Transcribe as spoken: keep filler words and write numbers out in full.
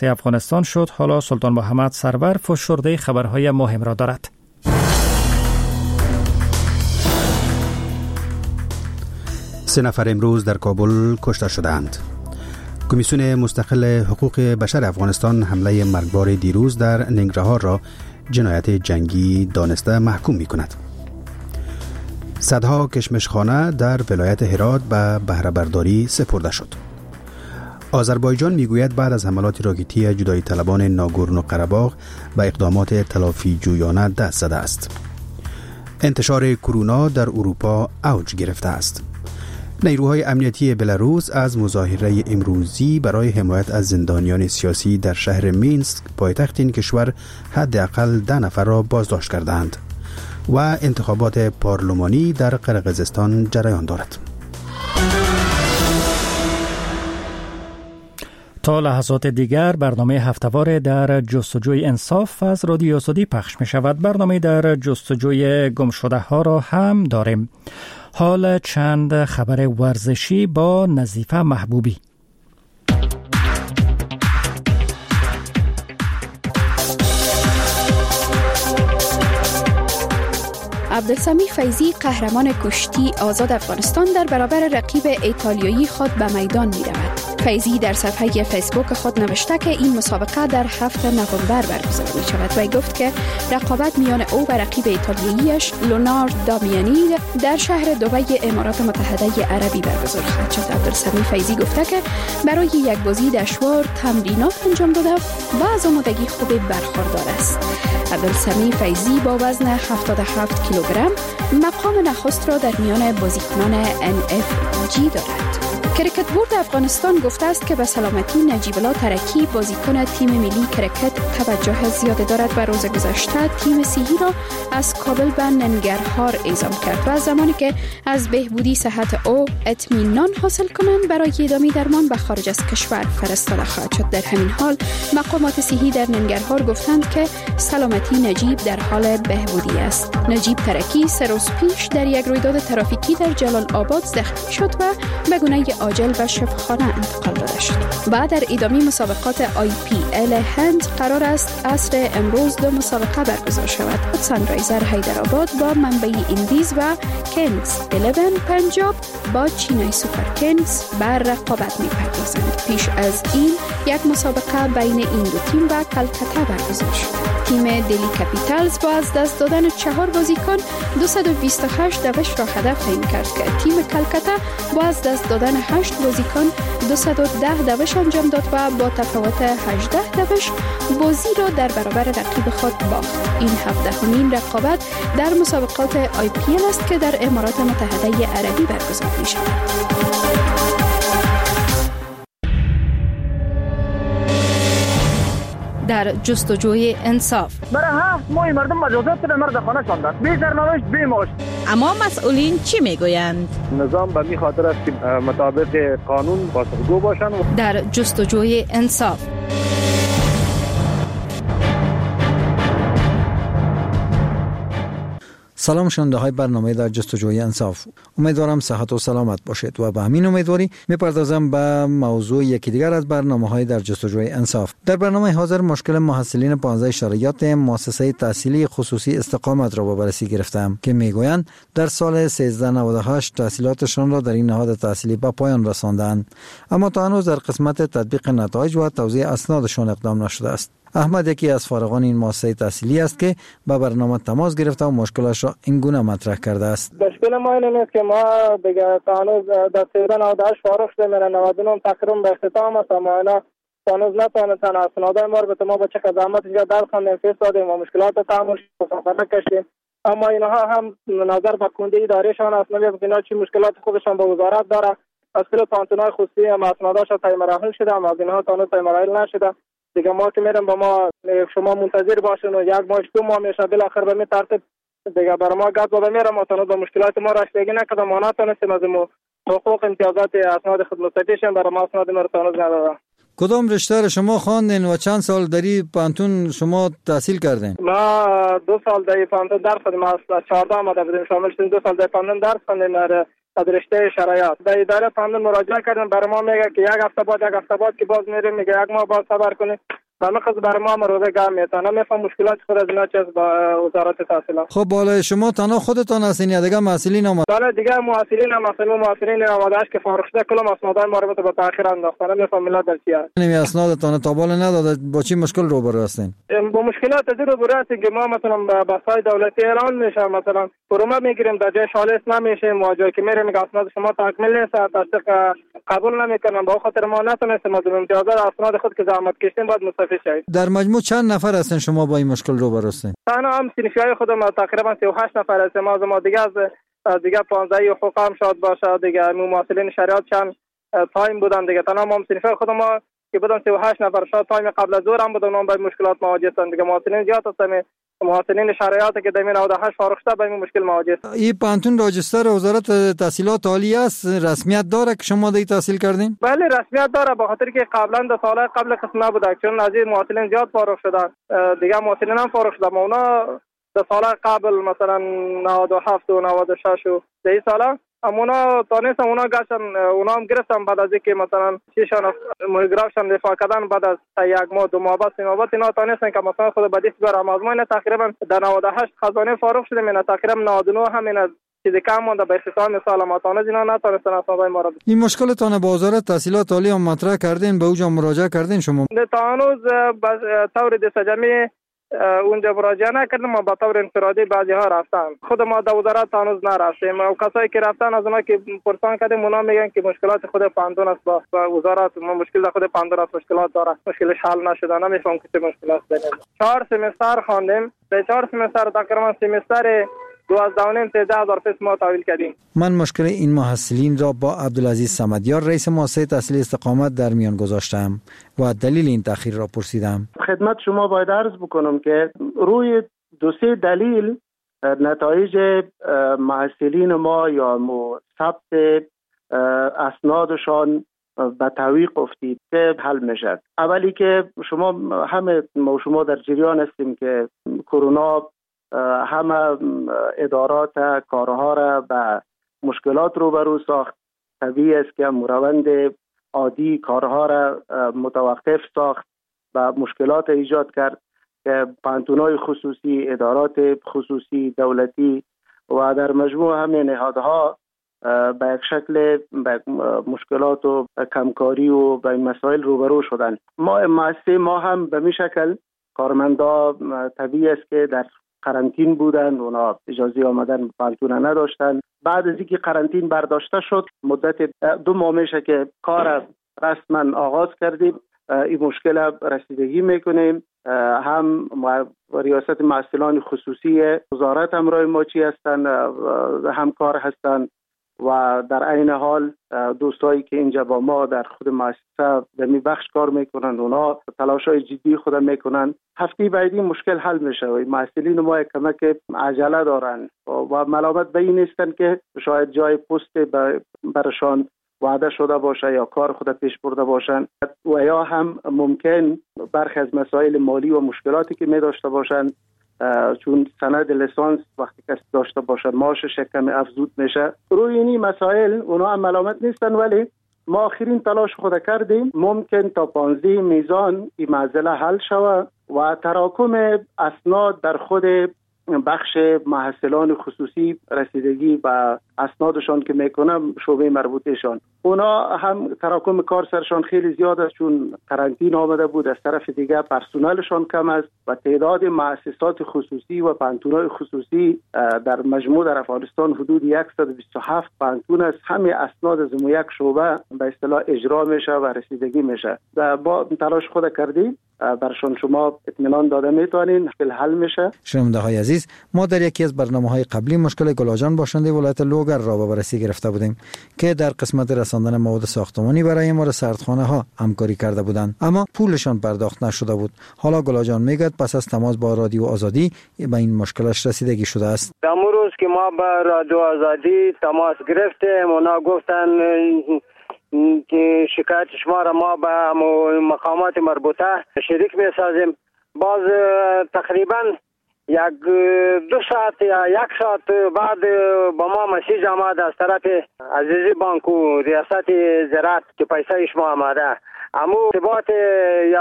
پایتخت افغانستان شد. حالا سلطان محمد سرور فشرده خبرهای مهم را دارد. سه نفر امروز در کابل کشته شدند. کمیسیون مستقل حقوق بشر افغانستان حمله مرگبار دیروز در ننگرهار را جنایت جنگی دانسته محکوم می کند. صدها کشمشخانه در ولایت هرات به بهره برداری سپرده شد. آذربایجان میگوید بعد از حملات راکتی جدایی طلبان ناگورنو قره‌باغ به اقدامات تلافی جویانه دست زده است. انتشار کرونا در اروپا اوج گرفته است. نیروهای امنیتی بلاروس از مظاهره امروزی برای حمایت از زندانیان سیاسی در شهر مینسک پایتخت این کشور حداقل ده نفر را بازداشت کردند و انتخابات پارلمانی در قرقیزستان جریان دارد. تا لحظات دیگر برنامه هفته‌وار در جستجوی انصاف از رادیو آزادی پخش می شود. برنامه در جستجوی گمشده ها را هم داریم. حال چند خبر ورزشی با نظیفه محبوبی. عبدالسمیع فیضی قهرمان کشتی آزاد افغانستان در برابر رقیب ایتالیایی خود به میدان می رود. فیضی در صفحه فیسبوک خود نوشته که این مسابقه در هفتم نوامبر برگزار می شود و گفت که رقابت میان او و رقیب ایتالیاییش لونارد دامیانی در شهر دبی امارات متحده عربی برگزار خواهد شد. عبدالسمیع فیضی گفته که برای یک بازی دشوار تمرینات انجام داده و از آمادگی خوب برخوردار است. عبدالسمیع فیضی با وزن هفتاد و هفت کیلوگرم مقام نخست را در میان بازیکنان ان اف جی دارد. کرکت بورد افغانستان گفته است که به سلامتی نجیب الله ترکی بازیکن تیم ملی کرکت توجه زیاد دارد و روز گذشته تیم سیهی را از کابل به ننگرهار اعزام کرد و زمانی که از بهبودی صحت او اطمینان حاصل کنند برای ادامه درمان به خارج از کشور فرستاده خواهد شد. در همین حال مقامات صحی در ننگرهار گفتند که سلامتی نجیب در حال بهبودی است. نجیب ترکی سه روز پیش در یک رویداد ترافیکی در جلال آباد زخمی شد و به گونه عاجل به شفاخانه انتقال داده شد. بعد در ادامه مسابقات آی پی ال هند قرار است عصر امروز دو مسابقه برگزار شود. سانرایزر حیدرآباد با منبعی اندیز و کینگز یازده پنجاب با چینای سوپر کینگز بر رقابت می‌پردازند. پیش از این یک مسابقه بین این دو تیم و کلکته برگزار شد. تیم دلی کپیتالز با از دست دادن چهار بازیکن دویست و بیست و هشت دوش را هدف تعیین کرد که تیم کلکته با از دست دادن هشت بازیکن دویست و ده دوش انجام داد و با تفاوت هجده دوش بازی را در برابر رقیب خود باخت. این هفدهمین رقابت در مسابقات آی پی ال است که در امارات متحده عربی برگزار می شود. در جستجوی انصاف برای هفت ماه مردم مجازات در مرد خانه شاندن، بی سرنوشت بی معاش. اما مسئولین چی میگویند؟ نظام به می خاطر است که مطابق قانون پاسخگو باشند. در جستجوی انصاف سلام شنونده های برنامه در جستجوی انصاف. امیدوارم صحت و سلامت باشید و به همین امیدواری میپردازم به موضوع یکی دیگر از برنامه های در جستجوی انصاف. در برنامه حاضر مشکل محصلین پانزده شرایط مؤسسه تحصیلی خصوصی استقامت را به بررسی گرفتم که میگویند در سال سیزده نود و هشت تحصیلاتشان را در این نهاد تحصیلی به پایان رساندند، اما تا هنوز در قسمت تطبیق نتایج و توزیع اسنادشان اقدام نشده است. احمد یکی از فارغان این مؤسسه تحصیلی است که با برنامه تماس گرفته و مشکلش را این گونه مطرح کرده است. مشکل ما این است که ما دیگه تا هنوز در سیزده نود و هشت فارغ شده، من نود و نه تقریبا به اختتام است، اما اینا تا هنوز نتوانستن اسنادای ما رو به ما با چه زحمت اینجا در خواندیم فرستادیم و مشکلات تحمل کردیم، اما اینها هم نظر به کنده ادارهشان است. نمی‌دونم اینا چی مشکلات خودشان با وزارت داره. از کل پانتونای خصوصی هم اسناداش تای مراحل شده، اما از اینها تا هنوز تای مراحل نشده. دیگه ما که میرم با ما شما منتظر باشین و یک ماه دو ماه میشه بالاخره به می ترتیب دیگه برای ما گذر داده میرم و تنها با مشکلات ما رسیدگی نکردم، ما نتونستیم از این حقوق امتیازات اسناد خدماتیشون برای ما اسناد ما رو تنها ندادن. کدام رشته را شما خواندین و چند سال در پانتون شما تحصیل کردین؟ ما دو سال در پانتون درس خوندم، از چهارده آمده بودیم شامل شدیم، دو سال در پانتون درس خوندیم. از رشته شرایط در اداره تامین مراجعه کردیم. برای ما میگه که یک هفته بعد یک هفته بعد که باز میریم میگه یک ماه بعد صبر کنید. همه خود برای ما مروده گام میتونه نمیفهم مشکلات خود از اینا چیز با وزارت تحصیلات. خب بالا شما تنها خودتان هستین یا دیگه مسئولین هم؟ بالا دیگه مسئولین هم مثلا مسئولین آمادهش که فارغ شده کلام اسنادای مربوط به تاخیر انداختن نمیفهم ملت در چیه. نمی اسنادتان تا بالا نداده با چی مشکل روبرو هستین؟ با مشکلات از روبرو هستیم که ما مثلا بسای دولتی اعلان میشه مثلا فرومه میگیریم در جای شالس نمیشه مواجهه که میره میگه اسناد شما تکمیل نیست تصدیق قبول نمیکنن با خاطر ما نتونستیم از امتیازات اسناد خود که زحمت کشیدیم بعد مستفید شوید. در مجموع چند نفر هستین شما با این مشکل روبرو هستین؟ تنها هم سینفیای خودم تقریبا سی و هشت نفر هستیم. ما ما دیگه از دیگه پانزده حقوق هم شاد باشه دیگه ممثلین شریعت چند تایم بودن دیگه. تنها ما سینفیای خودم ما که بودن سی و هشت نفر شاد تایم قبل از ظهر هم بودن اون با مشکلات مواجه هستن دیگه. ممثلین زیاد هستن محسنین شرایط که در نود و هشت فارغ شده با این مشکل مواجه است. این پانتون راجستر وزارت تحصیلات عالی است، رسمیت داره که شما دی تحصیل کردین؟ بله رسمیت داره به خاطر که قبلا دو سال قبل قسم نبوده چون از این محسنین زیاد فارغ شدن دیگه محسنین هم فارغ شدن. ما اونا دو سال قبل مثلا نود و هفت و نود و شش و ده ساله اونا تانستم اونا گشتن اونا هم گرفتن بعد از اینکه مثلا چیشان مهاجرتشان دفاع کردن بعد از یک ماه دو ماه بعد سه ماه بعد اینا تانستن که مثلا خود بدیس برام از ما تقریبا در نود و هشت خزانه فارغ شدیم اینا تقریبا نود و نه همین چیزی کم مونده به اختتام سال ما تانه اینا نتونستن اسنادای ما را. این مشکلتون با وزارت تحصیلات عالی هم مطرح کردین به اوجا مراجعه کردین شما؟ تا هنوز طور دستجمی اونجا مراجعه نکردیم ما با طور انفرادی بعضی ها رفتن خود ما در وزارت هنوز نرفتیم و کسایی که رفتن از اونا که پرسان کردیم اونا میگن که مشکلات خود پاندون است با وزارت ما مشکل خود پاندون است مشکلات داره مشکلش حل نشده نمیفهم که چه مشکلات داریم. چهار سمستر خواندیم به چهار سمستر تقریبا سمستر دوازده و نیم سیزده هزار پیش ما تحویل کردیم. من مشکل این محصلین را با عبدالعزیز صمدیار رئیس مؤسسه تحصیلی استقامت در میان گذاشتم و دلیل این تأخیر را پرسیدم. خدمت شما باید عرض بکنم که روی دو سه دلیل نتایج محصلین ما یا ثبت اسنادشان به تعویق افتید که حل میشد. اولی که شما همه ما شما در جریان هستیم که کرونا همه ادارات کارها را به مشکلات روبرو ساخت. طبیعی است که روند عادی کارها را متوقف ساخت و مشکلات ایجاد کرد که پانتونای خصوصی، ادارات خصوصی دولتی و در مجموع همه نهادها به یک شکل به مشکلات و کمکاری و به مسائل روبرو شدند. ما مؤسسه ما هم به می شکل کارمندا طبیعی است که در قرنطین بودند، اونا اجازه آمدن پانتون نداشتن. بعد از اینکه قرنطین برداشته شد مدت دو ماه میشه که کار رسما آغاز کردیم. این مشکل رسیدگی میکنیم. هم ریاست محصلان خصوصی وزارت همراه ما چی هستن همکار هستن و در عین حال دوستایی که اینجا با ما در خود مؤسسه در می بخش کار میکنند اونا تلاشای جدی خود میکنند. هفته بعدی مشکل حل میشه و محصلین ما کمک عجله دارن و ملامت به این نیستن که شاید جای پست برشان وعده شده باشه یا کار خود پیش برده باشن و یا هم ممکن برخی از مسائل مالی و مشکلاتی که می داشته باشن چون سند لیسانس وقتی کسی داشته باشه معاشش کم افزود میشه. روی این مسائل اونا هم ملامت نیستن ولی ما آخرین تلاش خود کردیم ممکن تا پانزده میزان این معضله حل شود و تراکم اسناد در خود بخش محصلان خصوصی رسیدگی و اسنادشان که میکنم شعبه مربوطهشان اونا هم تراکم کار سرشان خیلی زیاد است چون قرنطین آمده بود. از طرف دیگه پرسنلشان کم است و تعداد مؤسسات خصوصی و پانتونای خصوصی در مجموع در افغانستان حدود صد و بیست و هفت پانتون است. همه اسناد از یک شعبه به اصطلاح اجرا میشه و رسیدگی میشه. با تلاش خود کردیم برشان شما اطمینان داده میتونین مشکل حل میشه. شنونده های عزیز، ما در یکی از برنامه‌های قبلی مشکل گلاجان باشنده ولایت لوگر را به بررسی گرفته بودیم که در قسمت رساندن مواد ساختمانی برای ما سردخانه ها همکاری کرده بودند اما پولشان پرداخت نشده بود. حالا گلاجان میگه پس از تماس با رادیو آزادی به این مشکلش رسیدگی شده است. امروز که ما با رادیو آزادی تماس گرفتیم اونا گفتن که شکایت شما را ما به مقامات مربوطه شریک می‌سازیم. باز تقریبا یک دو ساعت یا یک ساعت بعد با ما مسیج آمد از طرف عزیزی بانک و ریاست زراعت که پیسه شما آمده. امو ارتباط یا